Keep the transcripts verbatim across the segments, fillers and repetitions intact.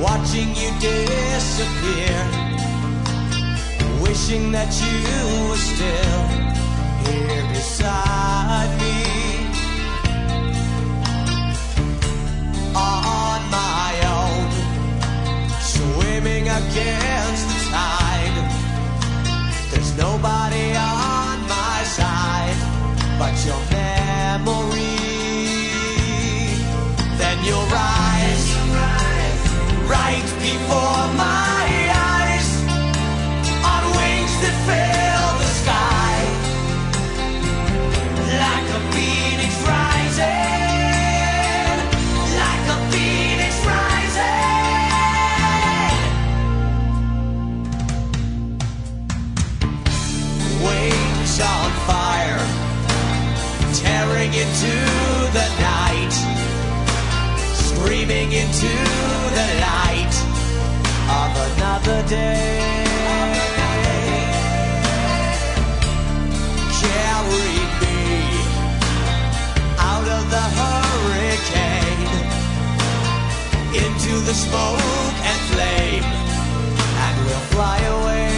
watching you disappear, wishing that you were still here beside me. On my own, swimming against the tide. There's nobody on my side but your memory. Then you'll rise right before my eyes, on wings that fill the sky, like a phoenix rising, like a phoenix rising. Wings on fire, tearing into the night, screaming into the light of another day. Carry me out of the hurricane, into the smoke and flame, and we'll fly away.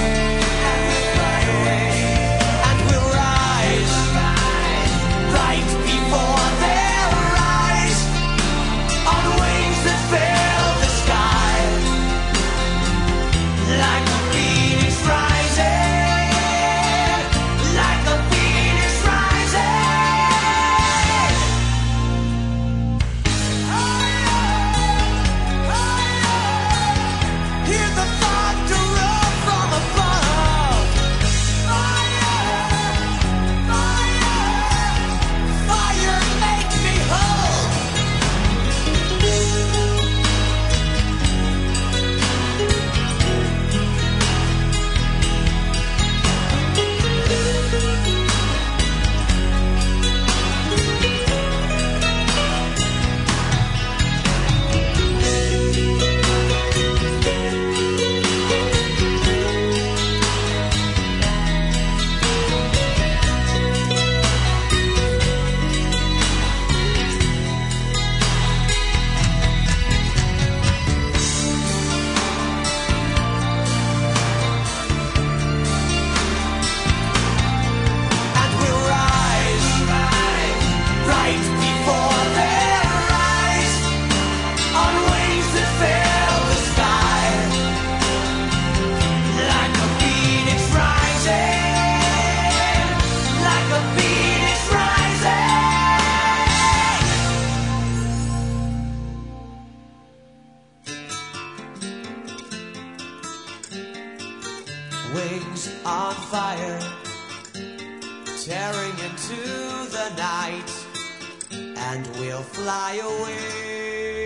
And we'll rise right before their eyes, on wings that fill the sky, like a phoenix rising, like a phoenix rising. Hear the thunder roll from above. Fire, fire, fire, make me whole. And we'll rise right before their eyes, on wings that fill the sky, like a phoenix rising, like a phoenix rising. Wings on fire, tearing into the night, and we'll fly away.